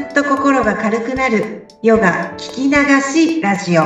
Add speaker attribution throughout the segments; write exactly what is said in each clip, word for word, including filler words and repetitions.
Speaker 1: っと心が軽くなるヨガ聞き流しラジオ。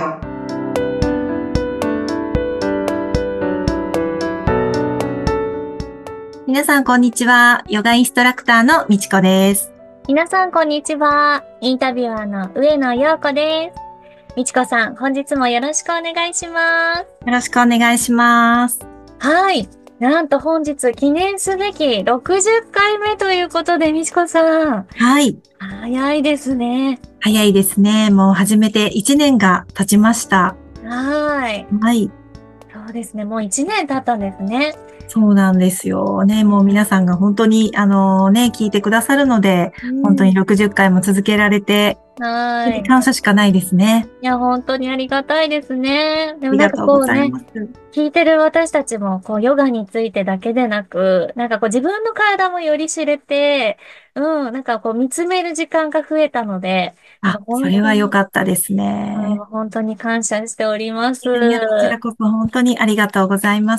Speaker 1: 皆さんこんにちは。ヨガインストラクターのみちこです。
Speaker 2: 皆さんこんにちは。インタビュアーの上野陽子です。みちこさん、本日もよろしくお願いします。よ
Speaker 1: ろしくお願いします。
Speaker 2: はい。なんと本日記念すべきろくじゅっかいめということで、みちこさん。
Speaker 1: はい。
Speaker 2: 早いですね。
Speaker 1: 早いですね。もう始めていちねんが経ちました。
Speaker 2: はい。
Speaker 1: はい。
Speaker 2: そうですね。もういちねん経ったんですね。
Speaker 1: そうなんですよね。もう皆さんが本当に、あのね、聞いてくださるので、うん、本当にろくじゅっかいも続けられて、
Speaker 2: はい。
Speaker 1: 感謝しかないですね。
Speaker 2: いや、本当にありがたいですね。でもなんか
Speaker 1: ありがとうご
Speaker 2: こうね、
Speaker 1: ざいます。
Speaker 2: 聞いてる私たちも、こう、ヨガについてだけでなく、なんかこう、自分の体もより知れて、うん、なんかこう、見つめる時間が増えたので、なんか
Speaker 1: あ、それは良
Speaker 2: 本当に、
Speaker 1: かったですね。
Speaker 2: 本当に感謝しております。
Speaker 1: いや、こちらこそ本当にありがとうございます。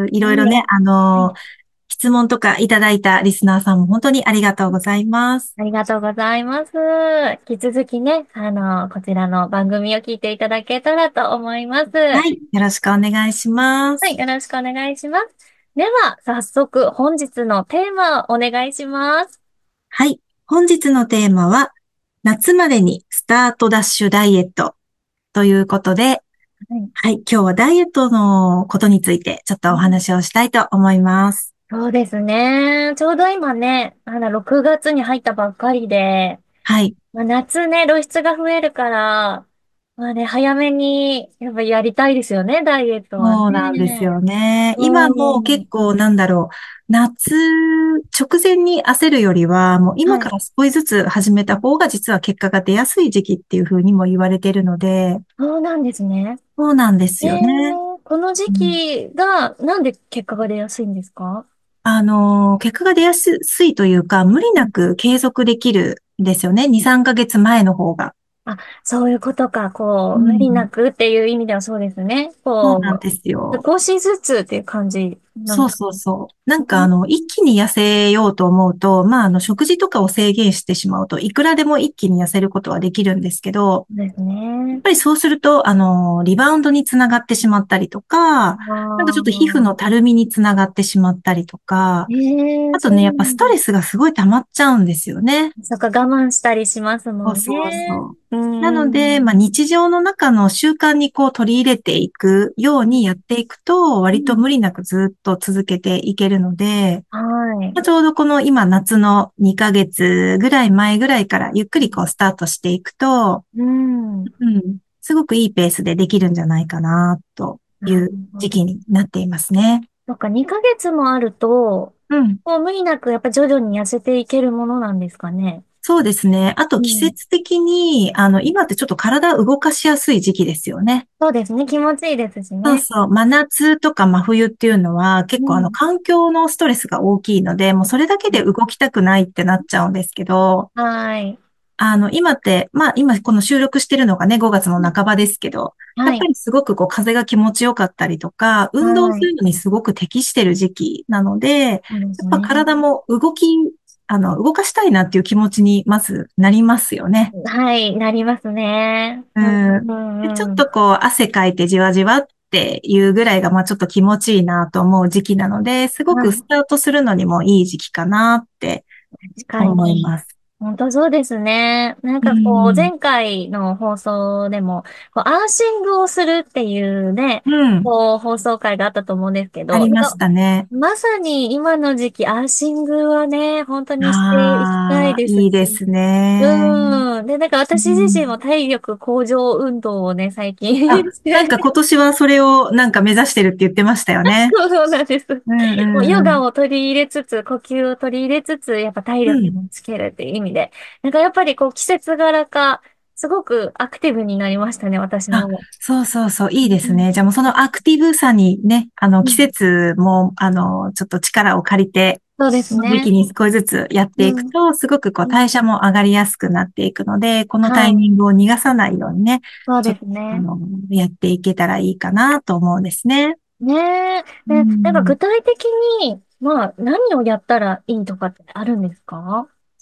Speaker 1: いろいろね、
Speaker 2: はい。
Speaker 1: あの、
Speaker 2: はい。
Speaker 1: 質問とかいただいたリスナーさんも本当にありがとうございます。
Speaker 2: ありがとうございます。引き続きね、あの、こちらの番組を聞いていただけたらと思います。は
Speaker 1: はい。よろしくお願いします。
Speaker 2: い、よろしくお願いします。では、早速本日のテーマをお願いします。
Speaker 1: はい。本日のテーマは、夏までにスタートダッシュダイエットということで、
Speaker 2: はい。
Speaker 1: はい。今日はダイエットのことについてちょっとお話をしたいと思います。
Speaker 2: そうですね。ちょうど今ね、あの、ろくがつに入ったばっかりで、
Speaker 1: はい。
Speaker 2: まあ、夏ね、露出が増えるから、まあね、早めに、やっぱやりたいですよね、ダイエットは
Speaker 1: そうなんです
Speaker 2: ね。
Speaker 1: よね。今
Speaker 2: うん。
Speaker 1: も結構なんだろう。夏直前に焦るよりは、もう今
Speaker 2: はい。
Speaker 1: から少しずつ始めた方が実は結果が出やすい時期っていうふうにも言われているので、
Speaker 2: そうなんですね。
Speaker 1: そうなんです
Speaker 2: え
Speaker 1: よね。
Speaker 2: ー、この時
Speaker 1: うん、
Speaker 2: 期が、なんで結果が出やすいんですか？
Speaker 1: あの、結果が出やすいというか、無理な
Speaker 2: うん。
Speaker 1: く継続できるんですよね。に、さんかげつまえの方が。
Speaker 2: あ、そういうことか。こう、無理な
Speaker 1: うん。
Speaker 2: くっていう意味ではそうですね。こ
Speaker 1: そうなんです
Speaker 2: う、
Speaker 1: よ。
Speaker 2: 少しずつっていう感じなん
Speaker 1: そう
Speaker 2: ですか？
Speaker 1: そうそう。なんかあの、一気に痩せようと思うと、まああの、食事とかを制限してしまうと、いくらでも一気に痩せることはできるんですけど、
Speaker 2: そうですね。
Speaker 1: やっぱりそうすると、あの、リバウンドにつながってしまったりとか、
Speaker 2: あ
Speaker 1: なんかちょっと皮膚の
Speaker 2: あ、
Speaker 1: たるみにつながってしまったりとか、
Speaker 2: ええ、そう
Speaker 1: あとね、やっぱスト
Speaker 2: なんだ。
Speaker 1: レスがすごい溜まっちゃうんですよね。
Speaker 2: そっか、我慢したりしますもん
Speaker 1: そうそう
Speaker 2: ね。
Speaker 1: そう。
Speaker 2: う
Speaker 1: なので、
Speaker 2: ん、
Speaker 1: まあ、日常の中の習慣にこう取り入れていくようにやっていくと、割と
Speaker 2: うん。
Speaker 1: 無理なくずっと続けていけるので、
Speaker 2: はい。
Speaker 1: まあ、ちょうどこの今夏のにかげつぐらい前ぐらいからゆっくりこうスタートしていくと、
Speaker 2: うん。
Speaker 1: うん、すごくいいペースでできるんじゃないかな、とい
Speaker 2: なる
Speaker 1: う
Speaker 2: ほど。
Speaker 1: 時期になっていますね。
Speaker 2: そっか、にかげつもあると、
Speaker 1: うん。
Speaker 2: こう無理なくやっぱ徐々に痩せていけるものなんですかね。
Speaker 1: そうですね。あと季
Speaker 2: うん。
Speaker 1: 節的に、あの、今ってちょっと体動かしやすい時期ですよね。
Speaker 2: そうですね。気持ちいいですしね。
Speaker 1: そうそう。真夏とか真冬っていうのは結構あの
Speaker 2: うん。
Speaker 1: 環境のストレスが大きいので、もうそれだけで動きたくないってなっちゃうんですけど、
Speaker 2: はい。
Speaker 1: あの、今って、まあ今この収録してるのがね、ごがつの半ばですけど、やっぱ
Speaker 2: はい。
Speaker 1: りすごくこう風が気持ちよかったりとか、運動
Speaker 2: はい。
Speaker 1: するのにすごく適してる時期なので、やっ
Speaker 2: そうです
Speaker 1: ぱ
Speaker 2: ね。
Speaker 1: 体も動き、あの、動かしたいなっていう気持ちにまずなりますよね。
Speaker 2: はい。なりますね。
Speaker 1: う
Speaker 2: うん、
Speaker 1: ん。
Speaker 2: う
Speaker 1: で、ちょ
Speaker 2: ん、うん。
Speaker 1: っとこう、汗かいてじわじわっていうぐらいが、まあちょっと気持ちいいなと思う時期なので、すご
Speaker 2: はい。
Speaker 1: くスタートするのにもいい時期かなって
Speaker 2: 確かに。
Speaker 1: 思います。
Speaker 2: 本当そうですね。なん
Speaker 1: う
Speaker 2: かこう、
Speaker 1: ん。
Speaker 2: 前回の放送でも、こう、アーシングをするっていうね、
Speaker 1: うん。
Speaker 2: こう、放送回があったと思うんですけど、
Speaker 1: ありまし
Speaker 2: なんか、
Speaker 1: たね。
Speaker 2: まさに今の時期、アーシングはね、本当にしていきたい
Speaker 1: ああ、
Speaker 2: ですし。
Speaker 1: いいですね。
Speaker 2: うん。で、なんか
Speaker 1: う
Speaker 2: 私自身
Speaker 1: ん。
Speaker 2: も体力向上運動をね、最近
Speaker 1: あ、
Speaker 2: して、
Speaker 1: なんか今年はそれをなんか目指してるって言ってましたよね。
Speaker 2: そうそうなんです。
Speaker 1: うん
Speaker 2: もうヨ
Speaker 1: うんうん。
Speaker 2: ガを取り入れつつ、呼吸を取り入れつつ、やっぱ体力
Speaker 1: うん。
Speaker 2: もつけるっていう意味で。なんかやっぱりこう季節柄か、すごくアクティブになりましたね、私
Speaker 1: あ、
Speaker 2: も。
Speaker 1: そうそうそう、いいです
Speaker 2: うん。
Speaker 1: ね。じゃあもうそのアクティブさにね、あの季
Speaker 2: うん。
Speaker 1: 節も、あの、ちょっと力を借りて、
Speaker 2: そうです
Speaker 1: この時期
Speaker 2: ね。
Speaker 1: に少しずつやっていく
Speaker 2: うん。
Speaker 1: と、すごくこう
Speaker 2: うん。
Speaker 1: 代謝も上がりやすくなっていくので、このタイ
Speaker 2: はい。
Speaker 1: ミングを逃がさないようにね、
Speaker 2: そうで
Speaker 1: ちょっと、
Speaker 2: すね。
Speaker 1: あの、やっていけたらいいかなと思うんですね。
Speaker 2: ねえ。
Speaker 1: う
Speaker 2: で、なんか
Speaker 1: ん。
Speaker 2: 具体的に、まあ、何をやったらいいとかってあるんですか？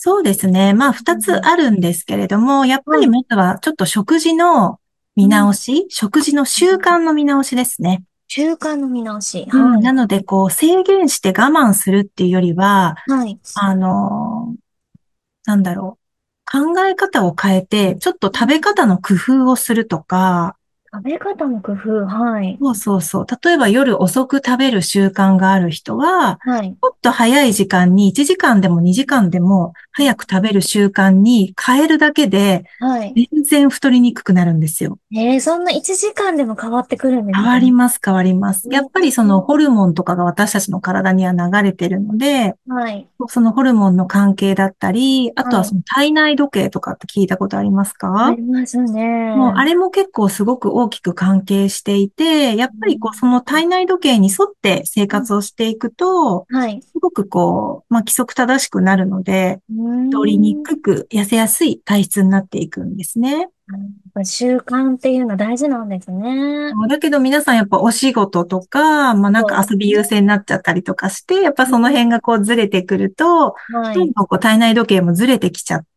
Speaker 1: そうですね。まあ、二つ
Speaker 2: うん。
Speaker 1: あるんですけれども、やっぱ
Speaker 2: はい。
Speaker 1: りまずはちょっと食事の見
Speaker 2: うん。
Speaker 1: 直し、食事の習慣の見直しですね。
Speaker 2: 習慣の見直し。
Speaker 1: うん、
Speaker 2: はい。
Speaker 1: なので、こう、制限して我慢するっていうよりは、
Speaker 2: はい。
Speaker 1: あの、なんだろう。考え方を変えて、ちょっと食べ
Speaker 2: うん。
Speaker 1: 方の工夫をするとか、
Speaker 2: 食べ方の工夫。はい。
Speaker 1: そうそうそう。例えば夜遅く食べる習慣がある人は、
Speaker 2: はい。
Speaker 1: ちょっと早い時間にいちじかんでもにじかんでも早く食べる習慣に変えるだけで、
Speaker 2: はい。
Speaker 1: 全然太りにくくなるんですよ。
Speaker 2: えー、そんないちじかんでも変わってくるんです
Speaker 1: 変
Speaker 2: か？
Speaker 1: わります、変わります。やっぱりその
Speaker 2: うん。
Speaker 1: ホルモンとかが私たちの体には流れてるので、
Speaker 2: はい。
Speaker 1: そのホルモンの関係だったり、あと
Speaker 2: はい。
Speaker 1: はその体内時計とかって聞いたことありますか？
Speaker 2: あります
Speaker 1: もう、あ
Speaker 2: ね。
Speaker 1: れも結構すごく大きく関係していて、やっ
Speaker 2: う
Speaker 1: ぱりこう、その
Speaker 2: ん。
Speaker 1: 体内時計に沿って生
Speaker 2: うん。
Speaker 1: 活をしていくと、
Speaker 2: はい。
Speaker 1: すごくこう、まあ、規則正しくなるので、
Speaker 2: うー
Speaker 1: 太りに
Speaker 2: ん。
Speaker 1: くく痩せやすい体質になっていくんですね。
Speaker 2: やっぱ習慣っていうの大事なんですね。
Speaker 1: だけど皆さんやっぱお仕事とか、まあ、なんか遊び
Speaker 2: そうですね。
Speaker 1: 優先になっちゃったりとかして、やっぱその
Speaker 2: うん。
Speaker 1: 辺がこうずれてくると、
Speaker 2: はい。
Speaker 1: どんどんこう体内時計もずれてきちゃって、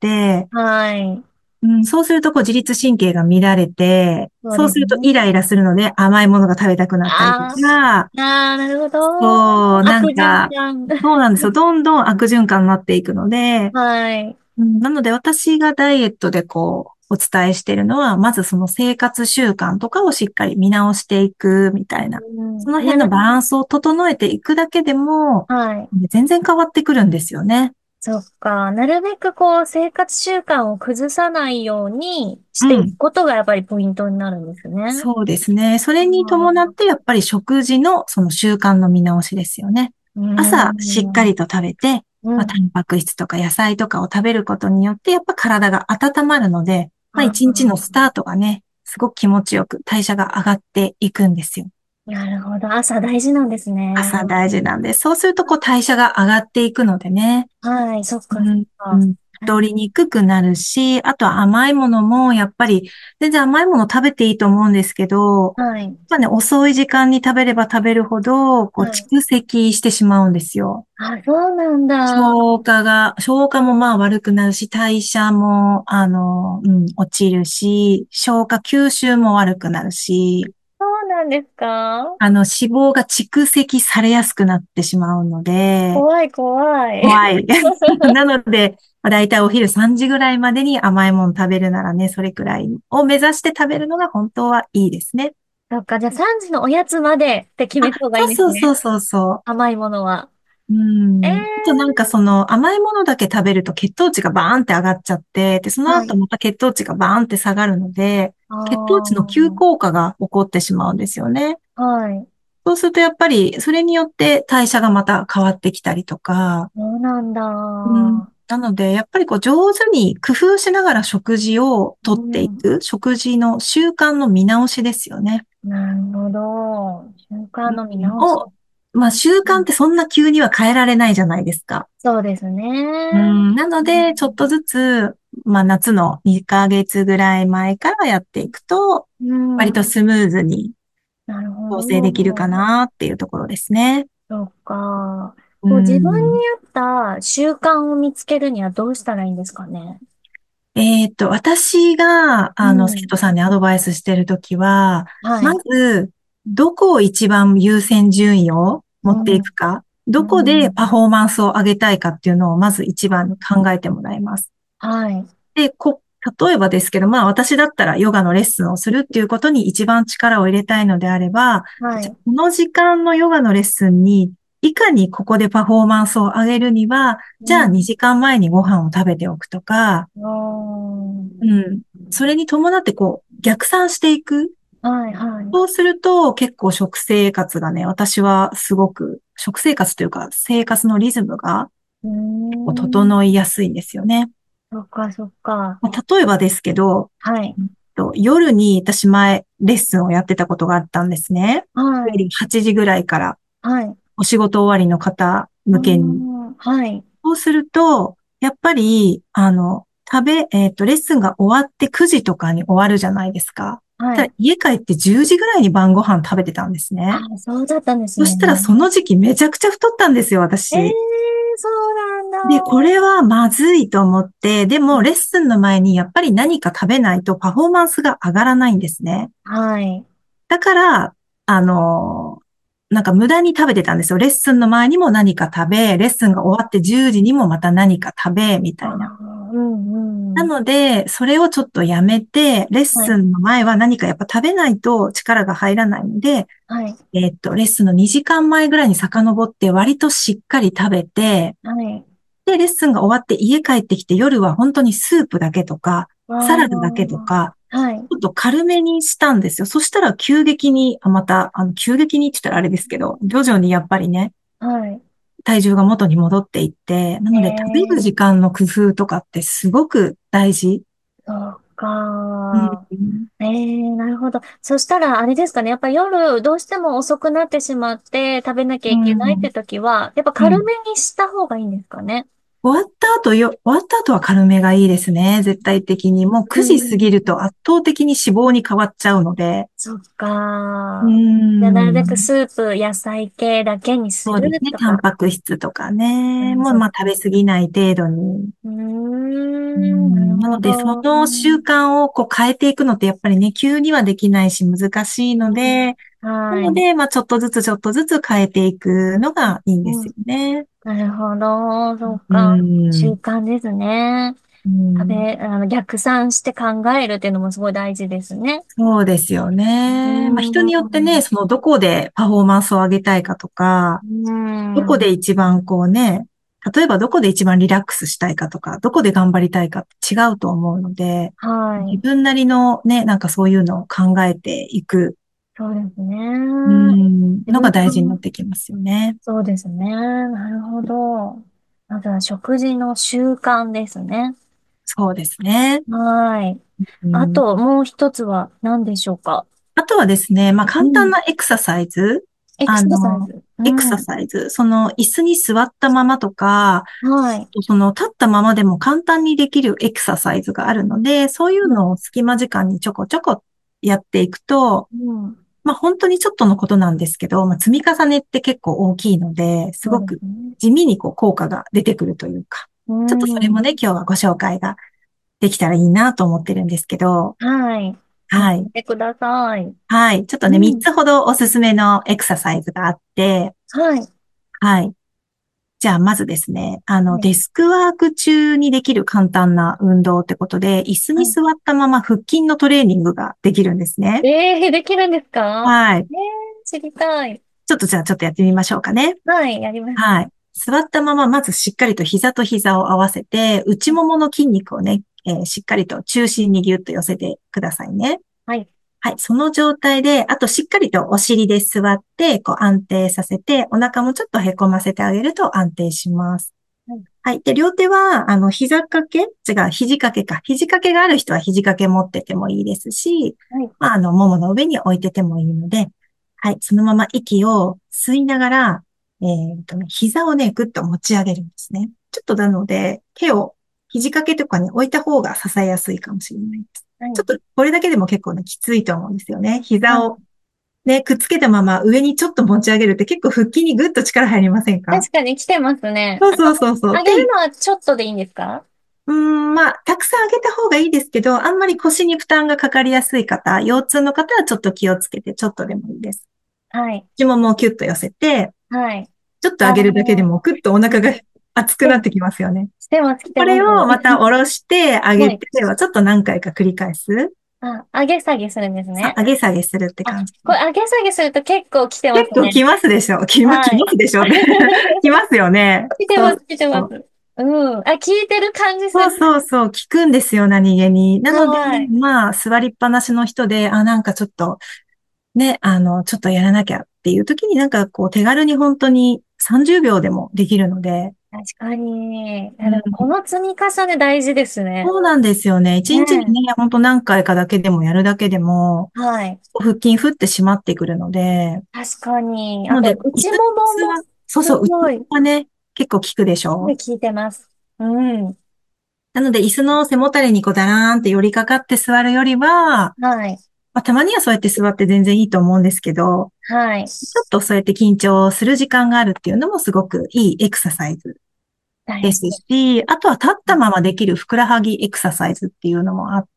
Speaker 2: はい。
Speaker 1: うん、そうすると、こう、自律神経が乱れて、
Speaker 2: そう
Speaker 1: そうするとイ
Speaker 2: ですね。
Speaker 1: ライラするので甘いものが食べたくなったりと
Speaker 2: あ
Speaker 1: か、
Speaker 2: あ、ああ、なるほど。
Speaker 1: そう、な
Speaker 2: 悪
Speaker 1: んか、
Speaker 2: 循環。
Speaker 1: そうなんですよ。どんどん悪循環になっていくので、
Speaker 2: はい。
Speaker 1: うん、なので私がダイエットでこう、お伝えしているのは、まずその生活習慣とかをしっかり見直していくみたいな。
Speaker 2: うん。
Speaker 1: その辺の
Speaker 2: な、
Speaker 1: バランスを整えていくだけでも、
Speaker 2: はい。
Speaker 1: 全然変わってくるんですよね。
Speaker 2: そっか。なるべくこう、生活習慣を崩さないようにしていく
Speaker 1: うん。
Speaker 2: ことがやっぱりポイントになるんですね。
Speaker 1: そうですね。それに伴っ
Speaker 2: あ
Speaker 1: て、やっぱり食事のその習慣の見直しですよね。
Speaker 2: ーうー
Speaker 1: 朝、しっか
Speaker 2: ん。
Speaker 1: りと食べて、まあ、
Speaker 2: うん。
Speaker 1: タンパク質とか野菜とかを食べることによって、やっぱ体が温まるので、まあ、
Speaker 2: あ
Speaker 1: 一日のスタートがね、すごく気持ちよく代謝が上がっていくんですよ。
Speaker 2: ーなるほど。朝大事なんですね。
Speaker 1: 朝大事なんで、そうするとこう代謝が上がっていくのでね。
Speaker 2: はい。そっか、そっ
Speaker 1: うん、う
Speaker 2: か。
Speaker 1: ん、太りにくくなるし、あとは甘いものも、やっぱり、全然甘いもの食べていいと思うんですけど、
Speaker 2: はい。
Speaker 1: まあね、遅い時間に食べれば食べるほど、こう、
Speaker 2: はい。
Speaker 1: 蓄積してしまうんですよ。
Speaker 2: あ、そうなんだ。
Speaker 1: 消化が、消化もまあ悪くなるし、代謝も、あの、うん、落ちるし、消化吸収も悪くなるし、
Speaker 2: そうなんですか？
Speaker 1: あの、脂肪が蓄積されやすくなってしまうので、
Speaker 2: 怖い、怖い。
Speaker 1: 怖い。なので、まあ、だいたいお昼さんじぐらいまでに甘いもの食べるならね、それくらいを目指して食べるのが本当はいいですね。
Speaker 2: そっか、じゃあさんじのおやつまでって決
Speaker 1: あ、
Speaker 2: めた方がいい
Speaker 1: そう
Speaker 2: んですね。
Speaker 1: そうそうそうそ
Speaker 2: 甘いものは。
Speaker 1: う。う
Speaker 2: え
Speaker 1: ん。あとなんか
Speaker 2: え
Speaker 1: その甘いものだけ食べると血糖値がバーンって上がっちゃって、で、そ
Speaker 2: ー、はい。
Speaker 1: の後また血糖値がバーンって下がるので、
Speaker 2: あ
Speaker 1: 血糖値の急
Speaker 2: あ、
Speaker 1: 降下が起こってしまうんですよね。
Speaker 2: はい。
Speaker 1: そうするとやっぱり、それによって代謝がまた変わってきたりとか、
Speaker 2: そうなんだ。
Speaker 1: うん。なので、やっぱりこう上手に工夫しながら食事をとってい
Speaker 2: うん。
Speaker 1: く、食事の習慣の見直しですよね。
Speaker 2: なるほど。習慣の見
Speaker 1: うん、
Speaker 2: 直し。
Speaker 1: を、まあ習慣ってそんな急には変えられないじゃないですか。
Speaker 2: そうですね。
Speaker 1: うん。なの
Speaker 2: う
Speaker 1: で、ちょっと
Speaker 2: ん。
Speaker 1: ずつ、まあ夏のにかげつぐらい前からやっていくと、
Speaker 2: うん。
Speaker 1: 割とスムーズに
Speaker 2: なるほ
Speaker 1: 調整できるか
Speaker 2: ど。
Speaker 1: なっていうところですね。
Speaker 2: そっか。
Speaker 1: う
Speaker 2: こう自分
Speaker 1: ん。
Speaker 2: に合った習慣を見つけるにはどうしたらいいんですかね。
Speaker 1: えっと、私が、
Speaker 2: う
Speaker 1: あの、生
Speaker 2: ん。
Speaker 1: 徒さんにアドバイスしてるときは、ま
Speaker 2: はい。
Speaker 1: ず、どこを一番優先順位を持ってい
Speaker 2: うん。
Speaker 1: くか、
Speaker 2: う
Speaker 1: どこでパ
Speaker 2: ん。
Speaker 1: フォーマンスを上げたいかっていうのをまず一番に考えてもらいます。
Speaker 2: はい。
Speaker 1: で、こ、例えばですけど、まあ私だったらヨガのレッスンをするっていうことに一番力を入れたいのであれば、じゃあ
Speaker 2: はい。
Speaker 1: この時間のヨガのレッスンに、いかにここでパフォーマンスを上げるには、じゃあ
Speaker 2: うん。
Speaker 1: にじかんまえにご飯を食べておくとか、
Speaker 2: おー。
Speaker 1: うん。それに伴ってこう、逆算していく。
Speaker 2: はい、はい。
Speaker 1: そうすると結構食生活がね、私はすごく、食生活というか生活のリズムが
Speaker 2: うー
Speaker 1: 結構
Speaker 2: ん。
Speaker 1: 整いやすいんですよね。
Speaker 2: そっか、そっか。
Speaker 1: まあ例えばですけど、
Speaker 2: はい。
Speaker 1: うんと夜に私前レッスンをやってたことがあったんですね。
Speaker 2: はい。
Speaker 1: 夜はちじぐらいから
Speaker 2: はい。
Speaker 1: お仕事終わりの方
Speaker 2: うー
Speaker 1: 向けに。
Speaker 2: ん。はい。
Speaker 1: そうすると、やっぱり、あの、食べ、えっと、レッスンが終わってくじとかに終わるじゃないですか。
Speaker 2: はい。
Speaker 1: ただ家帰ってじゅうじぐらいに晩ご飯食べてたんです
Speaker 2: あ、
Speaker 1: ね。
Speaker 2: そうだったんですね。
Speaker 1: そしたらその時期めちゃくちゃ太ったんですよ、
Speaker 2: ええー、
Speaker 1: 私。
Speaker 2: そうなん
Speaker 1: で、これはまずいと思って、でもレッスンの前にやっぱり何か食べないとパフォーマンスが上がらないんですね。
Speaker 2: はい。
Speaker 1: だから、あの、なんか無駄に食べてたんですよ。レッスンの前にも何か食べ、レッスンが終わってじゅうじにもまた何か食べ、み
Speaker 2: あ
Speaker 1: たいな。
Speaker 2: あ、うん
Speaker 1: な
Speaker 2: うん。
Speaker 1: ので、それをちょっとやめて、レッ
Speaker 2: はい。
Speaker 1: スンの前は何かやっぱ食べないと力が入らないので、
Speaker 2: はい。
Speaker 1: えっと、レッスンのにじかんまえぐらいに遡って割としっかり食べて、
Speaker 2: はい。
Speaker 1: で、レッスンが終わって家帰ってきて夜は本当にスープだけとか、
Speaker 2: わ
Speaker 1: サラダだけとか、
Speaker 2: あ。はい。
Speaker 1: ちょっと軽めにしたんですよ。そしたら急激に、あまた、あの、急激にって言ったらあれですけど、徐々にやっぱりね、
Speaker 2: はい。
Speaker 1: 体重が元に戻っていって、な
Speaker 2: え
Speaker 1: ので食べる時
Speaker 2: え、
Speaker 1: 間の工夫とかってすごく大事。
Speaker 2: そう
Speaker 1: うん、
Speaker 2: か。ええ、なるほど。そしたら、あれですかね。やっぱ夜、どうしても遅くなってしまって食べなきゃ
Speaker 1: う
Speaker 2: いけないって
Speaker 1: ん、
Speaker 2: 時は、やっぱ
Speaker 1: うん。
Speaker 2: 軽めにした方がいいんですかね。
Speaker 1: 終わった後よ、終わった後は軽めがいいですね。絶対的に。もう9時過
Speaker 2: うん。
Speaker 1: ぎると圧倒的に脂肪に変わっちゃうので。
Speaker 2: そっ
Speaker 1: う
Speaker 2: か。じゃあ、なるべく
Speaker 1: ん。
Speaker 2: スープ、野菜系だけにす
Speaker 1: そうですね。
Speaker 2: るとか。
Speaker 1: タンパク質とかね。
Speaker 2: うん、そっか。
Speaker 1: もうまあ食べ過ぎない程度に。
Speaker 2: うー
Speaker 1: う
Speaker 2: ん、なる
Speaker 1: ん。な
Speaker 2: ほ
Speaker 1: ので、そ
Speaker 2: ど。
Speaker 1: の習慣をこう変えていくのってやっぱりね、急にはできないし難しい
Speaker 2: うん、
Speaker 1: ので、な
Speaker 2: はい。
Speaker 1: ので、まあちょっとずつちょっとずつ変えていくのがいいんですよ
Speaker 2: うん、
Speaker 1: ね。
Speaker 2: なるほど。そう
Speaker 1: う
Speaker 2: か。習
Speaker 1: ん。
Speaker 2: 慣ですね。
Speaker 1: うん。
Speaker 2: 食べ、あの、逆算して考えるっていうのもすごい大事ですね。
Speaker 1: そうですよ
Speaker 2: う
Speaker 1: ね。まあ人によってね、
Speaker 2: ーん。
Speaker 1: そのどこでパフォーマンスを上げたいかとか、
Speaker 2: うー
Speaker 1: どこで
Speaker 2: ん。
Speaker 1: 一番こうね、例えばどこで一番リラックスしたいかとか、どこで頑張りたいかって違うと思うので、自
Speaker 2: はい。
Speaker 1: 分なりのね、なんかそういうのを考えていく、
Speaker 2: そうです
Speaker 1: う
Speaker 2: ね。
Speaker 1: ん、
Speaker 2: 自分
Speaker 1: のが大事になっ
Speaker 2: の、
Speaker 1: てきますよね。
Speaker 2: そうですね。なるほど。まずは食事の習慣ですね。
Speaker 1: そうですね。
Speaker 2: はい。
Speaker 1: うん、
Speaker 2: あと、もう一つは何でしょうか？
Speaker 1: あとはですね、まあ簡単
Speaker 2: うん。
Speaker 1: なエクササイズ、
Speaker 2: エク
Speaker 1: あの、
Speaker 2: ササイズ。う
Speaker 1: エクサ
Speaker 2: ん。
Speaker 1: サイズ、その椅子に座ったままとか、
Speaker 2: はい。
Speaker 1: その立ったままでも簡単にできるエクササイズがあるので、そういう
Speaker 2: うん。
Speaker 1: のを隙間時間にちょこちょこやっていくと、
Speaker 2: うん。
Speaker 1: まあ本当にちょっとのことなんですけど、まあ積み重ねって結構大きいので、す
Speaker 2: そう
Speaker 1: ごく
Speaker 2: ですね。
Speaker 1: 地味にこう効果が出てくるというか、
Speaker 2: う
Speaker 1: ちょっとそれも
Speaker 2: ん。
Speaker 1: ね、今日はご紹介ができたらいいなと思ってるんですけど、
Speaker 2: はい。教
Speaker 1: はい。
Speaker 2: えてください。
Speaker 1: はい。ちょっとね、3
Speaker 2: うん。
Speaker 1: つほどおすすめのエクササイズがあって、
Speaker 2: はい。
Speaker 1: はい。じゃあ、まずですね、あの、
Speaker 2: はい。
Speaker 1: デスクワーク中にできる簡単な運動ってことで、椅子に
Speaker 2: はい。
Speaker 1: 座ったまま腹筋のトレーニングができるんですね。
Speaker 2: えー、できるんですか？
Speaker 1: はい。
Speaker 2: えー、知りたい。
Speaker 1: ちょっとじゃあ、ちょっとやってみましょうかね。
Speaker 2: はい、やります。
Speaker 1: はい。座ったまま、まずしっかりと膝と膝を合わせて、内ももの筋肉をね、えーしっかりと中心にギュッと寄せてくださいね。
Speaker 2: はい。
Speaker 1: はい。その状態で、あとしっかりとお尻で座って、こう安定させて、お腹もちょっとへこませてあげると安定します。
Speaker 2: はい。
Speaker 1: はい。で、両手は、あの、膝掛け違う、肘掛けか。肘掛けがある人は肘掛け持っててもいいですし、
Speaker 2: はい。
Speaker 1: まあ、あの、ももの上に置いててもいいので、はい。そのまま息を吸いながら、えーとね、膝をね、ぐっと持ち上げるんですね。ちょっとなので、手を肘掛けとかに置いた方が支えやすいかもしれないです。
Speaker 2: はい。
Speaker 1: ちょっと、これだけでも結構ね、きついと思うんですよね。膝を
Speaker 2: はい。
Speaker 1: ね、くっつけたまま上にちょっと持ち上げるって結構腹筋にぐっと力入りませんか？
Speaker 2: 確かに来てますね。
Speaker 1: そう
Speaker 2: あ、
Speaker 1: そうそうそう。で、
Speaker 2: あげるのはちょっとでいいんですか？
Speaker 1: うーん、まあ、たくさん上げた方がいいですけど、あんまり腰に負担がかかりやすい方、腰痛の方はちょっと気をつけて、ちょっとでもいいです。
Speaker 2: はい。
Speaker 1: 内ももをキュッと寄せて、
Speaker 2: はい。
Speaker 1: ちょっと上
Speaker 2: あ
Speaker 1: げるだけでも
Speaker 2: の、
Speaker 1: ぐっとお腹が
Speaker 2: うん。
Speaker 1: 熱くなってきますよね。
Speaker 2: 来てます、来てます。
Speaker 1: これをまた下ろして上
Speaker 2: はい。
Speaker 1: げて、ではちょっと何回か繰り返す。
Speaker 2: あ、上げ下げするんです
Speaker 1: さ、
Speaker 2: ね。
Speaker 1: 上げ下げするって
Speaker 2: あ、
Speaker 1: 感じ。
Speaker 2: これ上げ下げすると結構来てますね。
Speaker 1: 結構きますでしょ？きま、き
Speaker 2: はい。
Speaker 1: ますでしょってきますよね。
Speaker 2: 来てます、
Speaker 1: そう
Speaker 2: 来てます。
Speaker 1: そう。
Speaker 2: うん。あ、聞いてる感じす
Speaker 1: そう
Speaker 2: る。
Speaker 1: そうそう、効くんですよ、何気に。なので、
Speaker 2: はい。
Speaker 1: まあ、座りっぱなしの人で、あ、なんかちょっと、ね、あの、ちょっとやらなきゃっていう時になんかこう手軽に本当にさんじゅうびょうでもできるので、
Speaker 2: 確かに。いや、でもこ
Speaker 1: うん、
Speaker 2: の積み重ね大事ですね。
Speaker 1: そうなんですよね。一日に
Speaker 2: ね
Speaker 1: ね、本当何回かだけでもやるだけでも、
Speaker 2: え。はい。
Speaker 1: 腹筋振ってしまってくるので、
Speaker 2: 確かに。あと、
Speaker 1: なので、椅
Speaker 2: 内も
Speaker 1: 子に
Speaker 2: もも
Speaker 1: 座、そう
Speaker 2: す
Speaker 1: そう、内も
Speaker 2: ごい、
Speaker 1: もがね、結構効くでしょ？
Speaker 2: 聞いてます。うん。
Speaker 1: なので、椅子の背もたれにこうだらーんって寄りかかって座るよりは、
Speaker 2: はい。
Speaker 1: まあ、たまにはそうやって座って全然いいと思うんですけど、
Speaker 2: はい。
Speaker 1: ちょっとそうやって緊張する時間があるっていうのもすごくいいエクササイズです
Speaker 2: 大事。
Speaker 1: し、あとは立ったままできるふくらはぎエクササイズっていうのもあって、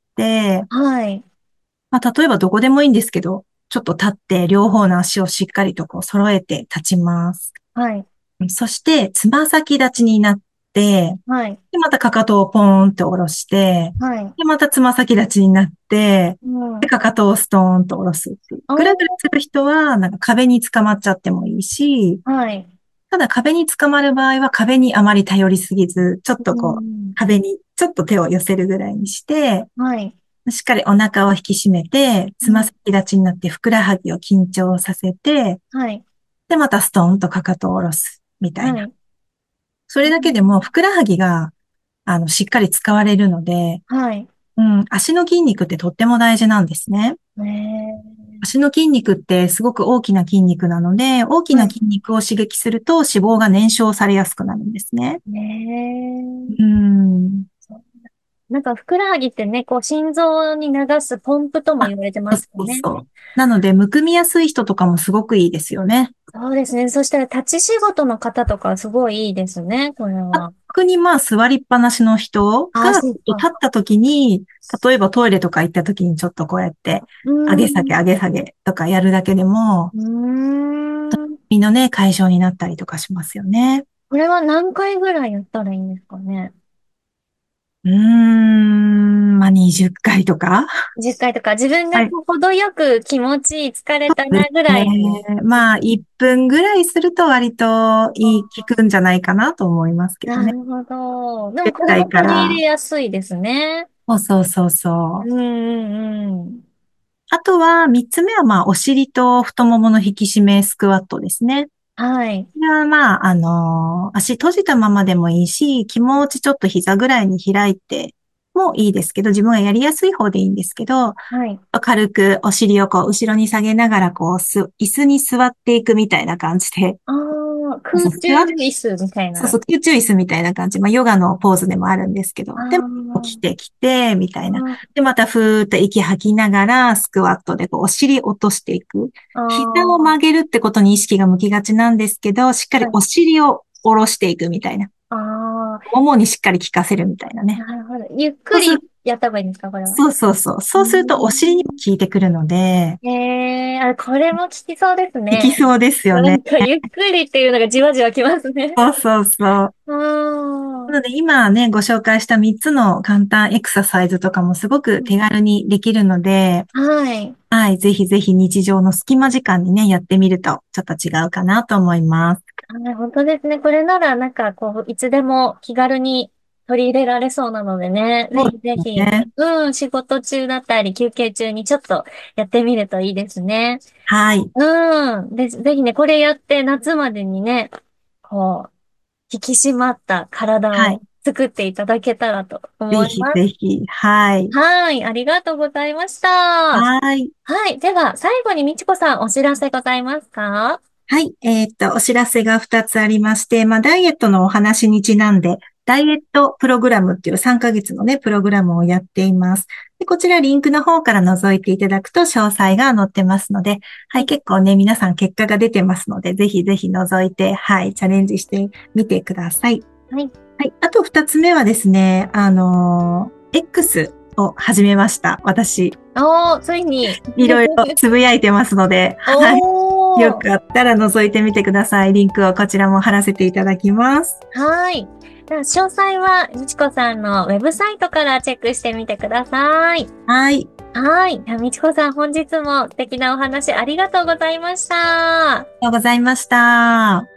Speaker 2: はい。
Speaker 1: まあ、例えばどこでもいいんですけど、ちょっと立って両方の足をしっかりとこう揃えて立ちます。
Speaker 2: はい。
Speaker 1: そして、つま先立ちになって、
Speaker 2: はい。
Speaker 1: で、またかかとをポーンって下ろして、
Speaker 2: はい。
Speaker 1: で、またつま先立ちになって、
Speaker 2: うん。
Speaker 1: で、かかとをストーンと下ろすっていう。
Speaker 2: お
Speaker 1: ぐらぐらす
Speaker 2: ー、
Speaker 1: る人は、なんか壁に捕まっちゃってもいいし、
Speaker 2: はい。
Speaker 1: ただ壁に捕まる場合は壁にあまり頼りすぎず、ちょっと
Speaker 2: う
Speaker 1: こう、
Speaker 2: ん。
Speaker 1: 壁にちょっと手を寄せるぐらいにして、
Speaker 2: はい。
Speaker 1: しっかりお腹を引き締めて、つま
Speaker 2: うん。
Speaker 1: 先立ちになってふくらはぎを緊張させて、
Speaker 2: はい。
Speaker 1: で、またストーンとかかとを下ろす、みたいな。
Speaker 2: はい。
Speaker 1: それだけでもふくらはぎが、あの、しっかり使われるので、
Speaker 2: はい。
Speaker 1: うん、足の筋肉ってとっても大事なんですね。
Speaker 2: ね
Speaker 1: 足の筋肉ってすごく大きな筋肉なので、大き
Speaker 2: え。はい。
Speaker 1: な筋肉を刺激すると脂肪が燃焼されやすくなるんですね。
Speaker 2: ね
Speaker 1: うん。
Speaker 2: え。そう、なんか、ふくらはぎってね、こう、心臓に流すポンプとも
Speaker 1: あ、
Speaker 2: 言われて
Speaker 1: そう
Speaker 2: ますよね。
Speaker 1: そうそう。なので、むくみやすい人とかもすごくいいですよね。
Speaker 2: そうですね。そしたら、立ち仕事の方とか、すごいいいですね、これは。
Speaker 1: 逆にまあ座りっぱなしの人
Speaker 2: ああ、
Speaker 1: がちょっと
Speaker 2: そうか。
Speaker 1: 立った時に、例えばトイレとか行った時にちょっとこうやって
Speaker 2: う
Speaker 1: 上げ下げ
Speaker 2: ーん。
Speaker 1: 上げ下げとかやるだけでも、
Speaker 2: うーん。
Speaker 1: 身のね、解消になったりとかしますよね。
Speaker 2: これは何回ぐらいやったらいいんですかね。
Speaker 1: うーん、まあにじゅっかいとか。
Speaker 2: じゅっかいとか、自分が
Speaker 1: はい。
Speaker 2: こう程よく気持ちいい、疲れた
Speaker 1: で
Speaker 2: なぐ
Speaker 1: すね。
Speaker 2: らいに。うん、
Speaker 1: まあいっぷんぐらいすると割といい、効くんじゃないかなと思いますけどね。
Speaker 2: なるほど。でも
Speaker 1: 10
Speaker 2: これも
Speaker 1: 回か
Speaker 2: 取り入れ
Speaker 1: ら。
Speaker 2: やすいですね。
Speaker 1: そうそうそうそう。
Speaker 2: うんうんうん。
Speaker 1: あとはみっつめはまあお尻と太ももの引き締めスクワットですね。
Speaker 2: はい。
Speaker 1: これはまあ、あの足閉じたままでもいいし、気持ちちょっと膝ぐらいに開いてもいいですけど、自分がやりやすい方でいいんですけど、
Speaker 2: はい。
Speaker 1: 軽くお尻をこう後ろに下げながらこうす、椅子に座っていくみたいな感じで、
Speaker 2: ああ、空
Speaker 1: そうそう、座っ
Speaker 2: 中椅子みたいな。
Speaker 1: そうそう、空中椅子みたいな感じ。まあ、ヨガのポーズでもあるんですけど、
Speaker 2: あ
Speaker 1: でも、起き
Speaker 2: あ、
Speaker 1: てきて、みたいな。
Speaker 2: あ
Speaker 1: で、また、ふーっと息吐きながら、スクワットでこう、お尻落としていく。
Speaker 2: あ、
Speaker 1: 膝を曲げるってことに意識が向きがちなんですけど、しっかり
Speaker 2: はい。
Speaker 1: お尻を下ろしていくみたいな。
Speaker 2: ああ、
Speaker 1: ももにしっかり効かせるみたいなね。
Speaker 2: なるほど。ゆっく
Speaker 1: そうする、
Speaker 2: りやった方がいいんですか、これは。
Speaker 1: そうそうそう。
Speaker 2: うー
Speaker 1: そうすると、お尻にも
Speaker 2: ん。
Speaker 1: 効いてくるので、
Speaker 2: ええ、あ、これも効きそうですね。
Speaker 1: 効きそうですよね。
Speaker 2: なんか、ゆっくりっていうのがじわじわきますね。
Speaker 1: そうそうそう。
Speaker 2: うーん。
Speaker 1: なので今ね、ご紹介したみっつの簡単エクササイズとかもすごく手軽にできるので、
Speaker 2: はい。
Speaker 1: はい、ぜひぜひ日常の隙間時間にね、やってみるとちょっと違うかなと思います。
Speaker 2: はい、本当ですね。これなら、なんか、こう、いつでも気軽に取り入れられそうなのでね。ぜひ
Speaker 1: そうで
Speaker 2: ぜひ、
Speaker 1: すね。
Speaker 2: うん、仕事中だったり、休憩中にちょっとやってみるといいですね。
Speaker 1: はい。
Speaker 2: うん。で、ぜひね、これやって夏までにね、こう、引き締まった体
Speaker 1: はい。
Speaker 2: を作っていただけたらと
Speaker 1: ぜひ
Speaker 2: 思います。
Speaker 1: ぜひ。はい。
Speaker 2: はい。ありがとうございました。
Speaker 1: はい。
Speaker 2: はい。では、最後にみちこさん、お知らせございますか？
Speaker 1: はい。えーっと、お知らせがふたつありまして、まあ、ダイエットのお話にちなんで、ダイエットプログラムっていうさんかげつのね、プログラムをやっています。で、こちらリンクの方から覗いていただくと詳細が載ってますので、はい、
Speaker 2: はい。
Speaker 1: 結構ね、皆さん結果が出てますので、ぜひぜひ覗いて、はい、チャレンジしてみてください。
Speaker 2: はい。
Speaker 1: はい。あと二つ目はですね、あのー X を始めました。私、
Speaker 2: おー、ついに。
Speaker 1: いろいろつぶやいてますので、はい。よ
Speaker 2: おー。
Speaker 1: かったら覗いてみてください。リンクをこちらも貼らせていただきます。
Speaker 2: はい。では詳細は、みちこさんのウェブサイトからチェックしてみてください。
Speaker 1: はい。
Speaker 2: はい。ではみちこさん、本日も素敵なお話ありがとうございました。
Speaker 1: ありがとうございました。